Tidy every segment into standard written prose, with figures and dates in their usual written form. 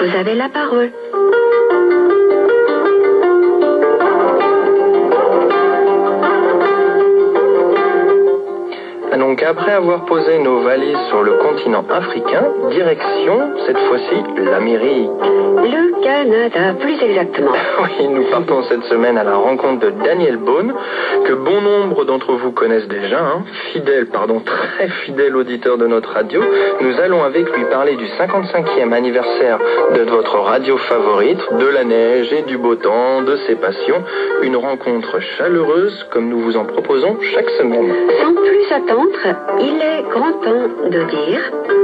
vous avez la parole. Donc après avoir posé nos valises sur le continent africain, direction, cette fois-ci, l'Amérique. Le Canada, plus exactement. Oui, nous partons cette semaine à la rencontre de Daniel Bohn, que bon nombre d'entre vous connaissent déjà, très fidèle auditeur de notre radio. Nous allons avec lui parler du 55e anniversaire de votre radio favorite, de la neige et du beau temps, de ses passions. Une rencontre chaleureuse comme nous vous en proposons chaque semaine. Sans plus attendre, il est grand temps de dire...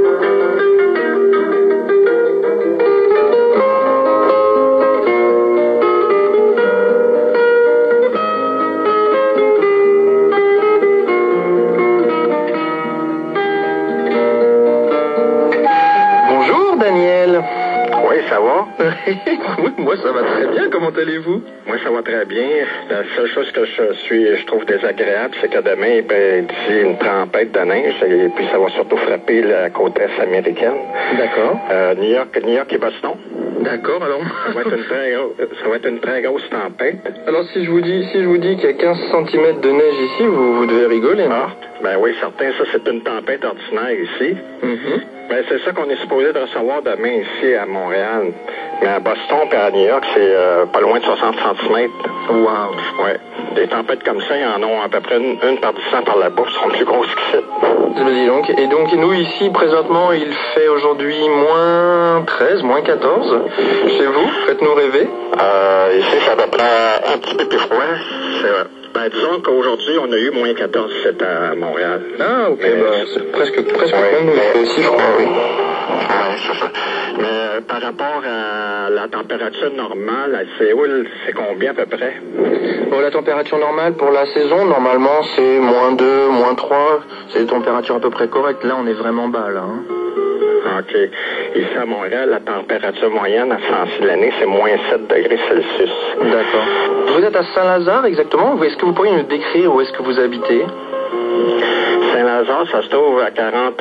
Bonjour Daniel. Oui, ça va? Oui, moi ça va très bien, comment allez-vous? Moi, ça va très bien. La seule chose que je trouve désagréable, c'est que demain, d'ici une tempête de neige, et puis ça va surtout frapper la côte est américaine. D'accord. New York et Boston. D'accord, alors... Ça va être une très grosse tempête. Alors si je vous dis qu'il y a 15 cm de neige ici, vous devez rigoler, non? Ah, ben oui, certain, ça c'est une tempête ordinaire ici. Mm-hmm. Ben, c'est ça qu'on est supposé de recevoir demain ici à Montréal. Mais à Boston et à New York, c'est pas loin de 60 cm. Wow. Ouais. Des tempêtes comme ça, il y en a à peu près une par 10 ans par la bourse, sont plus grosses qu'ici. Je le dis donc. Et donc, nous, ici, présentement, il fait aujourd'hui moins 13, moins 14. Chez vous, faites-nous rêver. Ici, c'est à peu près un petit peu plus froid. Disons qu'aujourd'hui, on a eu moins 14 à Montréal. Ah, ok. C'est presque comme nous, il fait aussi froid, oui. Oui, c'est ça. Mais par rapport à la température normale à Séoul, c'est combien à peu près? Bon, la température normale pour la saison, normalement, c'est moins 2, moins 3. C'est des températures à peu près correctes. Là, on est vraiment bas, là. Hein. OK. Ici à Montréal, la température moyenne à ce temps-ci de l'année, c'est moins 7 degrés Celsius. D'accord. Vous êtes à Saint-Lazare, exactement? Est-ce que vous pourriez nous décrire où est-ce que vous habitez? Saint-Lazare, ça se trouve à 40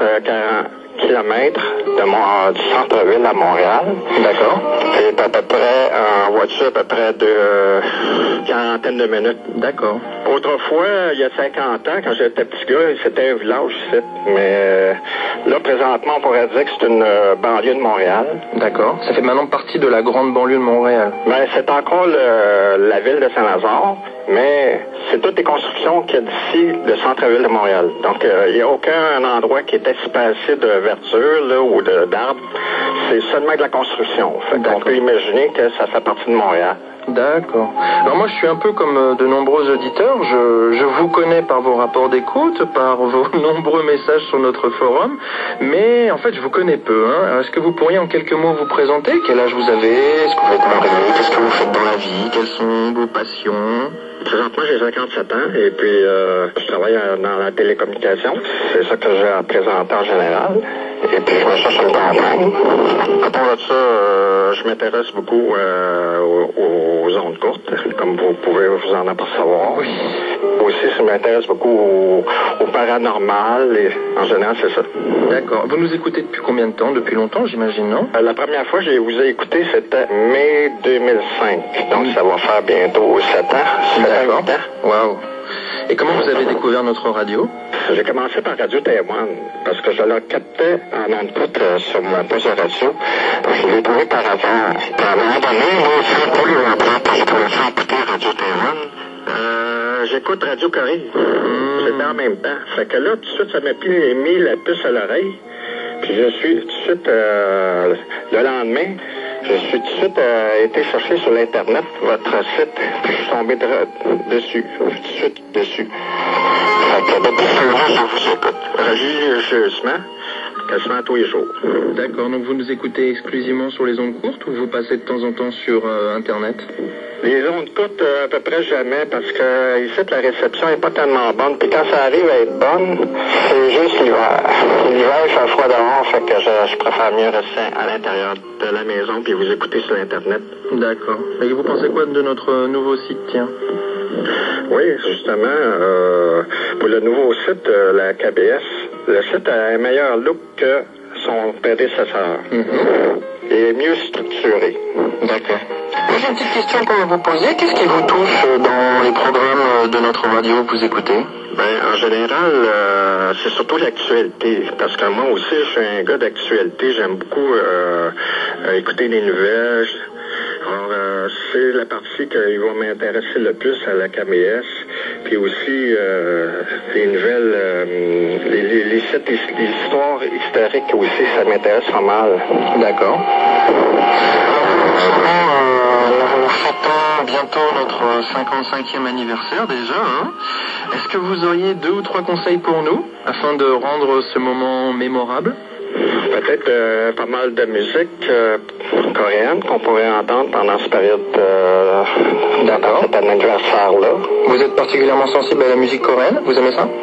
km du centre-ville à Montréal. D'accord. C'est à peu près, en voiture, à peu près de quarantaine de minutes. D'accord. Autrefois, il y a 50 ans, quand j'étais petit gars, c'était un village ici. Mais là, présentement, on pourrait dire que c'est une banlieue de Montréal. D'accord. Ça fait maintenant partie de la grande banlieue de Montréal. Ben, c'est encore la ville de Saint-Lazare, mais c'est toutes les constructions qu'il y a d'ici, le centre-ville de Montréal. Donc, il n'y a aucun endroit qui est espacé de verdure là, ou d'arbres. C'est seulement de la construction. Fait qu'on peut imaginer que ça fait partie de Montréal. D'accord. Alors moi, je suis un peu comme de nombreux auditeurs. Je vous connais par vos rapports d'écoute, par vos nombreux messages sur notre forum, mais en fait, je vous connais peu. Hein. Est-ce que vous pourriez en quelques mots vous présenter? Quel âge vous avez? Est-ce que vous êtes marié? Qu'est-ce que vous faites dans la vie? Quelles sont vos passions? Présentement, j'ai 57 ans et puis je travaille dans la télécommunication. C'est ça que j'ai à présenter en général. Et puis, je me cherche une campagne. À part de ça, je m'intéresse beaucoup aux ondes courtes, comme vous pouvez vous en apercevoir. Oui. Aussi, je m'intéresse beaucoup au paranormal et en général, c'est ça. D'accord. Vous nous écoutez depuis combien de temps? Depuis longtemps, j'imagine, non? La première fois que je vous ai écouté, c'était mai 2005. Donc, ça va faire bientôt 7 ans. D'accord. Wow. Et comment vous avez découvert notre radio? J'ai commencé par Radio Taïwan parce que je la captais en écoute sur ma poste de radio. Je l'ai trouvé par hasard. Puis à un moment donné, moi aussi, pour lui apprendre, parce que je commençais à écouter Radio Taïwan, j'écoute Radio Corée. C'était en même temps. Fait que là, tout de suite, ça m'a mis la puce à l'oreille. Puis je suis tout de suite, le lendemain, je suis tout de suite été chercher sur l'Internet votre site, puis je suis tombé dessus. Tout de suite dessus. Fait que depuis ce moment, je vous écoute religieusement, quasiment tous les jours. D'accord, donc vous nous écoutez exclusivement sur les ondes courtes ou vous passez de temps en temps sur Internet? Les ondes courtes, à peu près jamais, parce que ici, la réception n'est pas tellement bonne. Puis quand ça arrive à être bonne, c'est juste l'hiver. L'hiver, il fait froid dehors, fait que je préfère mieux rester à l'intérieur de la maison puis vous écouter sur Internet. D'accord. Et vous pensez quoi de notre nouveau site, tiens? Oui, justement, pour le nouveau site, la KBS, le site a un meilleur look que son prédécesseur. et mieux structuré. D'accord. J'ai une petite question pour vous poser. Qu'est-ce qui vous touche dans les programmes de notre radio que vous écoutez? En général, c'est surtout l'actualité, parce que moi aussi, je suis un gars d'actualité. J'aime beaucoup écouter les nouvelles. Alors, c'est la partie qui va m'intéresser le plus à la KBS. Puis aussi, les nouvelles, les histoires historiques aussi, ça m'intéresse pas mal. D'accord. Nous fêtons bientôt notre 55e anniversaire déjà. Hein. Est-ce que vous auriez 2 ou 3 conseils pour nous, afin de rendre ce moment mémorable? Peut-être pas mal de musique coréenne qu'on pourrait entendre pendant cette période, pendant cet anniversaire-là. Vous êtes particulièrement sensible à la musique coréenne? Vous aimez ça?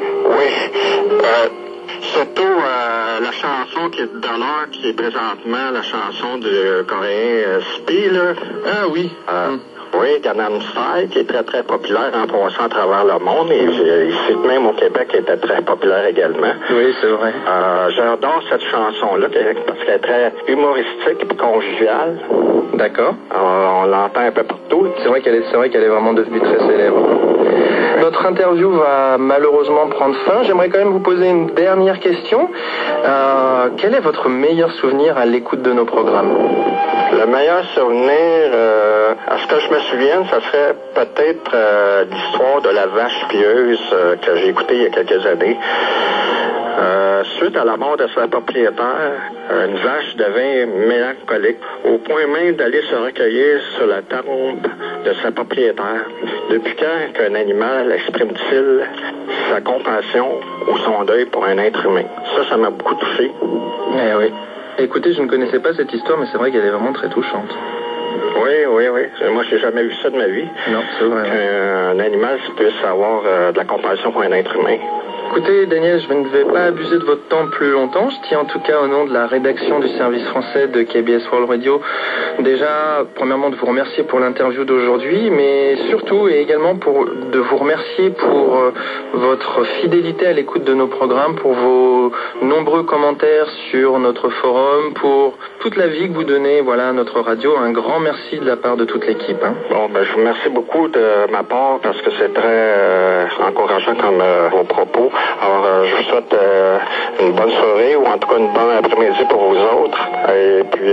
Oui. Surtout la chanson qui est dans l'heure, qui est présentement la chanson du coréen Spi, là. Ah oui. Oui, Gangnam Style, qui est très très populaire en passant à travers le monde, et ici même au Québec, elle était très populaire également. Oui, c'est vrai. J'adore cette chanson-là, parce qu'elle est très humoristique et conviviale. D'accord. On l'entend un peu partout. C'est vrai qu'elle est vraiment devenue très célèbre. Notre interview va malheureusement prendre fin. J'aimerais quand même vous poser une dernière question. Quel est votre meilleur souvenir à l'écoute de nos programmes? Le meilleur souvenir, à ce que je me souvienne, ça serait peut-être l'histoire de la vache pieuse que j'ai écoutée il y a quelques années. Suite à la mort de sa propriétaire, une vache devint mélancolique, au point même d'aller se recueillir sur la tombe de sa propriétaire. Depuis quand qu'un animal exprime-t-il sa compassion ou son deuil pour un être humain? Ça m'a beaucoup touché. Eh oui. Écoutez, je ne connaissais pas cette histoire, mais c'est vrai qu'elle est vraiment très touchante. Oui. Moi, j'ai jamais vu ça de ma vie. Non, c'est vrai. Un animal puisse avoir de la compassion pour un être humain. Écoutez, Daniel, je ne vais pas abuser de votre temps plus longtemps. Je tiens en tout cas au nom de la rédaction du service français de KBS World Radio, déjà, premièrement, de vous remercier pour l'interview d'aujourd'hui, mais surtout et également de vous remercier pour votre fidélité à l'écoute de nos programmes, pour vos nombreux commentaires sur notre forum, pour toute la vie que vous donnez à notre radio. Un grand merci de la part de toute l'équipe. Hein. Bon, je vous remercie beaucoup de ma part parce que c'est très encourageant comme vos propos. Alors, je vous souhaite une bonne soirée ou en tout cas une bonne après-midi pour vous autres. Et puis,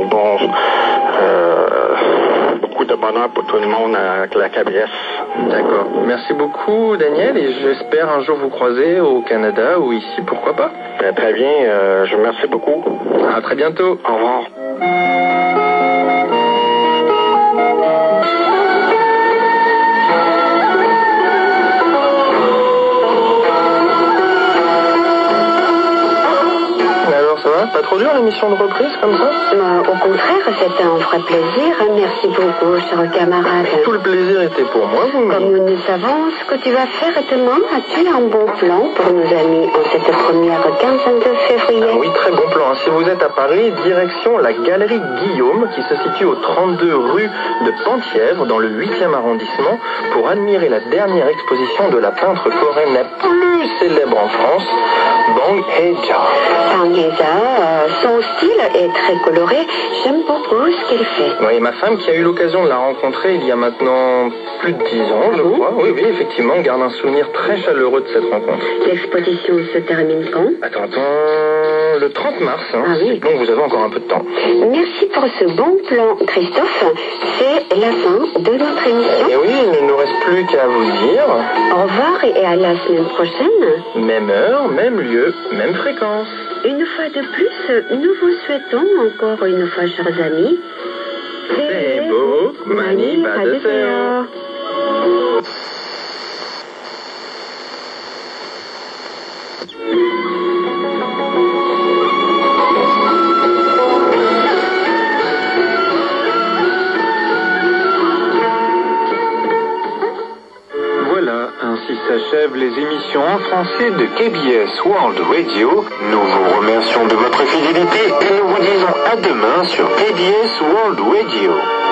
beaucoup de bonheur pour tout le monde avec la KBS. D'accord. Merci beaucoup, Daniel, et j'espère un jour vous croiser au Canada ou ici, pourquoi pas. Très bien. Je vous remercie beaucoup. À très bientôt. Au revoir. Pas trop dur l'émission de reprise comme ça? Au contraire, c'était un vrai plaisir. Merci beaucoup, cher camarade. Tout le plaisir était pour moi. Comme nous savons ce que tu vas faire demain, as-tu un bon plan pour nos amis en cette première quinzaine de février? Oui, très bon plan. Si vous êtes à Paris, direction la Galerie Guillaume, qui se situe au 32 rue de Penthièvre, dans le 8e arrondissement, pour admirer la dernière exposition de la peintre coréenne la plus célèbre en France, Bang Hye-ja. Bang Hye-ja, son style est très coloré. J'aime beaucoup ce qu'elle fait. Oui, ma femme, qui a eu l'occasion de la rencontrer il y a maintenant plus de 10 ans, je crois. Oui, effectivement, garde un souvenir très chaleureux de cette rencontre. L'exposition se termine quand? Attends, le 30 mars. Hein. Ah oui. Donc vous avez encore un peu de temps. Merci pour ce bon plan, Christophe. C'est la fin de notre émission. Et oui, il ne nous reste plus qu'à vous dire... Au revoir et à la semaine prochaine. Même heure, même lieu, même fréquence. Une fois de plus, nous vous souhaitons encore une fois, chers amis, c'est beau, mani padeseo. Ainsi s'achèvent les émissions en français de KBS World Radio. Nous vous remercions de votre fidélité et nous vous disons à demain sur KBS World Radio.